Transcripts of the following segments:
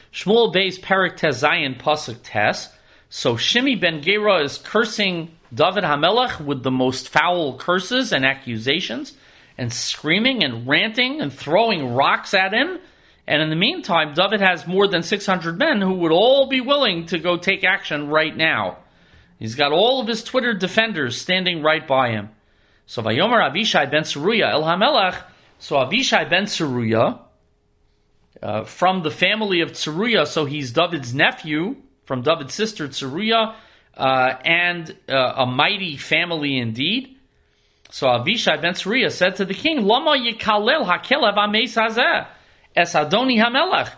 Shmuel Beis Perek Tes Zayin Pasuk Tes. So Shimi ben Gera is cursing David HaMelech with the most foul curses and accusations, and screaming and ranting and throwing rocks at him. And in the meantime, David has more than 600 men who would all be willing to go take action right now. He's got all of his Twitter defenders standing right by him. So Vayomer Avishai ben Tzeruya El HaMelech. So Avishai ben Tzeruya, from the family of Tzeruya, so he's David's nephew, from David's sister Tzeruya, and a mighty family indeed. So Avishai ben Tzeruya said to the king, Lama yikalel hakelev ameis hazeh es Adoni HaMelech.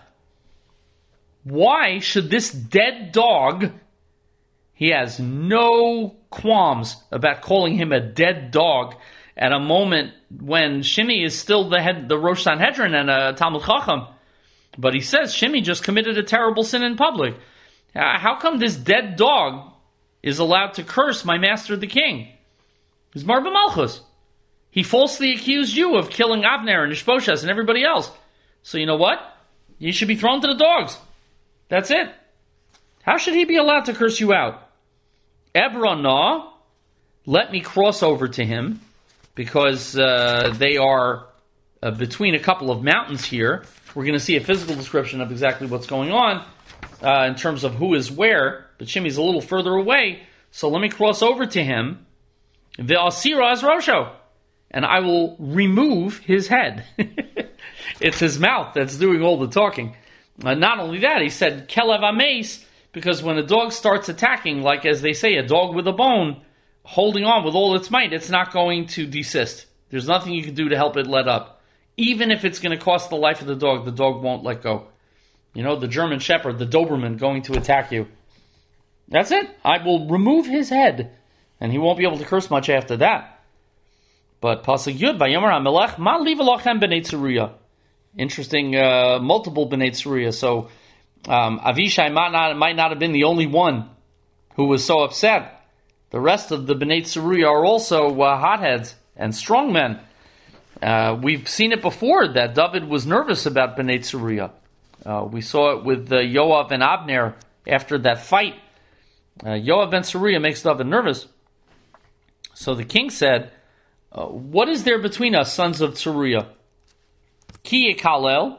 Why should this dead dog, he has no qualms about calling him a dead dog at a moment when Shimi is still the Rosh Sanhedrin and a Talmud Chacham. But he says Shimi just committed a terrible sin in public. How come this dead dog is allowed to curse my master the king? He's Marba Malchus. He falsely accused you of killing Avner and Ishbosheth and everybody else. So you know what? You should be thrown to the dogs. That's it. How should he be allowed to curse you out? Ebronah, let me cross over to him, because they are between a couple of mountains here. We're going to see a physical description of exactly what's going on in terms of who is where, but Shimi's a little further away, so let me cross over to him. Ve'asira as Rosho, and I will remove his head. It's his mouth that's doing all the talking. Not only that, he said, Kelev Ameis, because when a dog starts attacking, like as they say, a dog with a bone, holding on with all its might, it's not going to desist. There's nothing you can do to help it let up. Even if it's going to cost the life of the dog won't let go. You know, the German Shepherd, the Doberman, going to attack you. That's it. I will remove his head, and he won't be able to curse much after that. But Pasuk Yud, Vayomer HaMelech, Ma liva lachem b'nei Tzeruya. Interesting, multiple b'nei Tzeruya. So Avishai might not have been the only one who was so upset. The rest of the b'nei Tzeruya are also hotheads and strong men. We've seen it before that David was nervous about b'nei Tzeruya. We saw it with Yoav and Abner after that fight. Yoav ben Tzeruya makes David nervous. So the king said, what is there between us, sons of Tzeruya? Ki yikalel.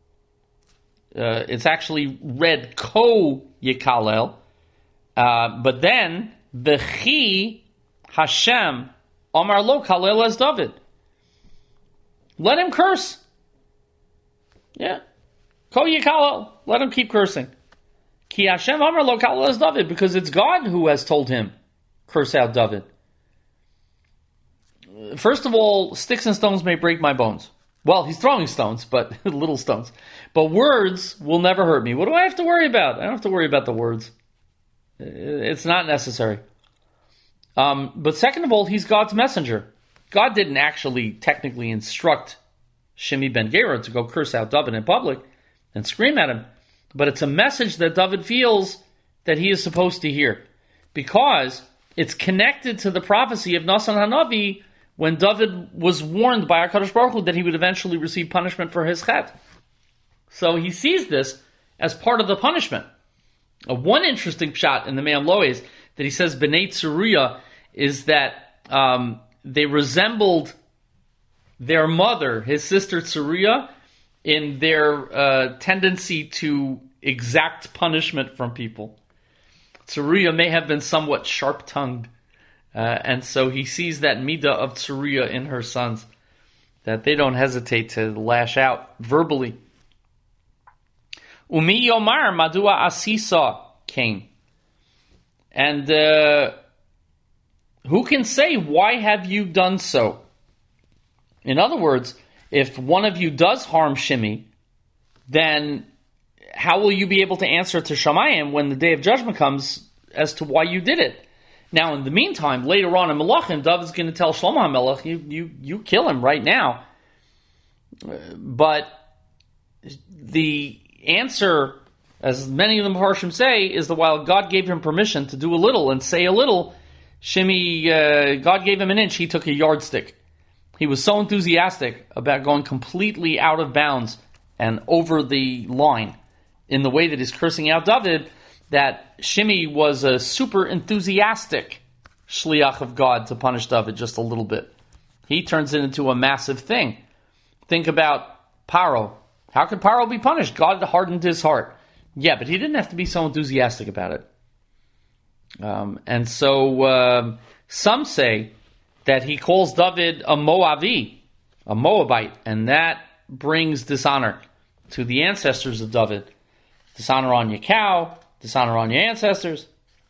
It's actually read ko yikalel. But then, B'chi Hashem Amar lo kalel as David. Let him curse. Yeah. Ko yikalel. Let him keep cursing. Ki Hashem Amar lo kalel as David. Because it's God who has told him, curse out David. First of all, sticks and stones may break my bones. Well, he's throwing stones, but little stones. But words will never hurt me. What do I have to worry about? I don't have to worry about the words. It's not necessary. But second of all, he's God's messenger. God didn't actually technically instruct Shimi ben Gera to go curse out David in public and scream at him. But it's a message that David feels that he is supposed to hear. Because it's connected to the prophecy of Nasan Hanavi when David was warned by HaKadosh Baruch Hu that he would eventually receive punishment for his chet. So he sees this as part of the punishment. One interesting shot in the Me'am Lo'ez that he says B'nai Tzeruya is that they resembled their mother, his sister Tzeruya, in their tendency to exact punishment from people. Tzeruya may have been somewhat sharp-tongued. And so he sees that midah of Tzeruya in her sons, that they don't hesitate to lash out verbally. Umi Yomar Madua Asisa came. And who can say, why have you done so? In other words, if one of you does harm Shimi, then how will you be able to answer to Shamayim when the day of judgment comes as to why you did it? Now, in the meantime, later on in Melachim, David's going to tell Shlomo HaMelech, you kill him right now. But the answer, as many of the Mepharshim say, is that while God gave him permission to do a little and say a little, Shimi, God gave him an inch, he took a yardstick. He was so enthusiastic about going completely out of bounds and over the line in the way that he's cursing out David, that Shimei was a super enthusiastic shliach of God to punish David just a little bit. He turns it into a massive thing. Think about Paro. How could Paro be punished? God hardened his heart. Yeah, but he didn't have to be so enthusiastic about it. And so some say that he calls David a Moavi, a Moabite, and that brings dishonor to the ancestors of David. Dishonor on your cow, dishonor on your ancestors.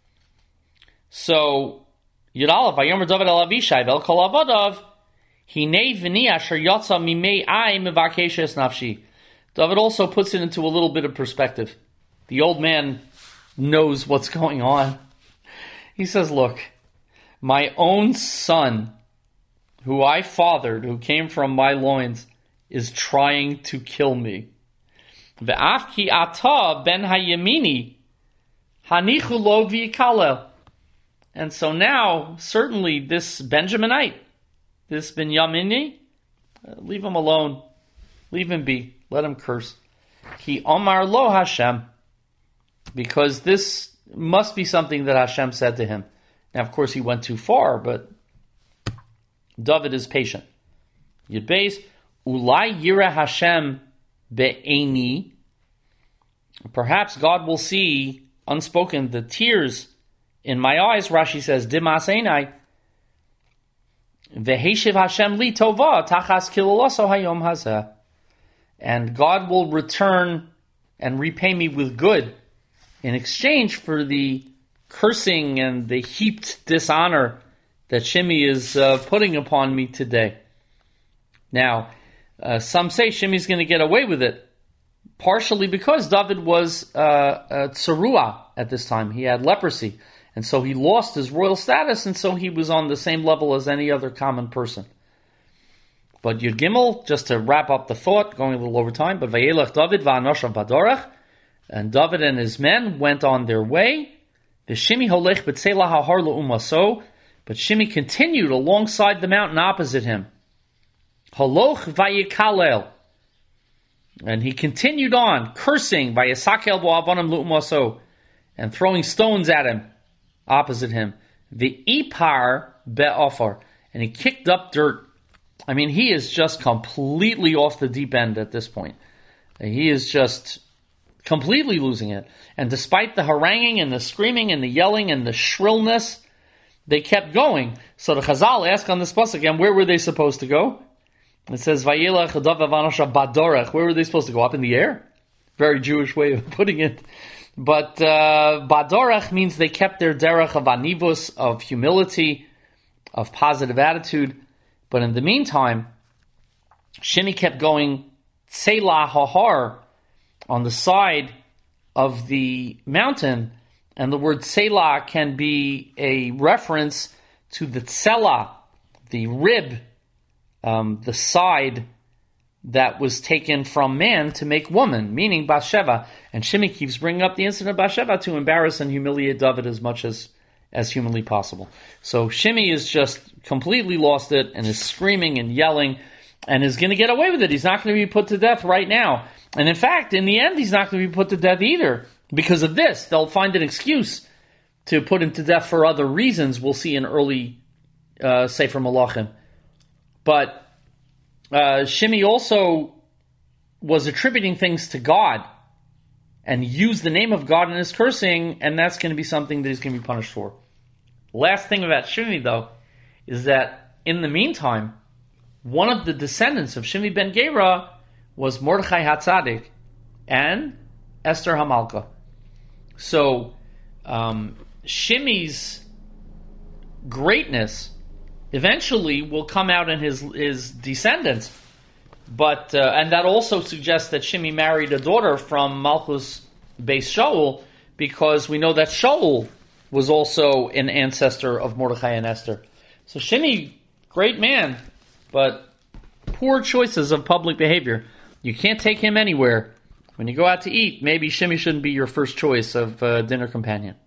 So, Yudalav, Vayomer David el Avishai, vel kol avadav, hinei v'ni asher yotza mimei ai mevakeshes nafshi. David also puts it into a little bit of perspective. The old man knows what's going on. He says, look, my own son, who I fathered, who came from my loins, is trying to kill me. Ve'af ki ata ben hayemini hanichu lo v'yikalel. And so now, certainly this Benjaminite, this Binyamini, leave him alone. Leave him be. Let him curse. Ki omar lo Hashem. Because this must be something that Hashem said to him. Now, of course, he went too far, but David is patient. Yud Beis, ulai yira Hashem be'eni. Perhaps God will see, unspoken, the tears in my eyes. Rashi says, dimas einai. Veheshiv Hashem li tova tachas kiloloso hayom hazeh. And God will return and repay me with good in exchange for the cursing and the heaped dishonor that Shimei is putting upon me today. Now, some say Shimei's going to get away with it, partially because David was tsarua at this time. He had leprosy, and so he lost his royal status, and so he was on the same level as any other common person. But Yud Gimel, just to wrap up the thought, going a little over time, but Vayelech David va'anoshav badorach, and David and his men went on their way. The Shimei holech b'tzelah hahar le'umaso, but Shimei continued alongside the mountain opposite him. Holoch vayikalel, and he continued on cursing vayisakel bo'avonim le'umaso, and throwing stones at him opposite him. V'ipar be'ofar, and he kicked up dirt. I mean, he is just completely off the deep end at this point. He is just completely losing it. And despite the haranguing and the screaming and the yelling and the shrillness, they kept going. So the Chazal ask on this pasuk again, where were they supposed to go? It says, Vayelech David v'anoshav badorach. Where were they supposed to go? Up in the air? Very Jewish way of putting it. But badorach means they kept their derech of anivus, of humility, of positive attitude. But in the meantime, Shimei kept going Tselah Hahar on the side of the mountain, and the word Tselah can be a reference to the Tselah, the rib, the side that was taken from man to make woman, meaning Bathsheba. And Shimei keeps bringing up the incident of Bathsheba to embarrass and humiliate David as much as humanly possible. So Shimei is just completely lost it and is screaming and yelling and is going to get away with it. He's not going to be put to death right now. And in fact, in the end, he's not going to be put to death either. Because of this, they'll find an excuse to put him to death for other reasons. We'll see in early Sefer Malachim. But Shimei also was attributing things to God and used the name of God in his cursing, and that's going to be something that he's going to be punished for. Last thing about Shimei, though, is that in the meantime, one of the descendants of Shimei ben Gera was Mordechai HaTzadik and Esther HaMalka. So Shimei's greatness eventually will come out in his descendants, but and that also suggests that Shimei married a daughter from Malchus Beis Shaul, because we know that Shaul was also an ancestor of Mordechai and Esther. So Shimei, great man, but poor choices of public behavior. You can't take him anywhere. When you go out to eat, maybe Shimei shouldn't be your first choice of dinner companion.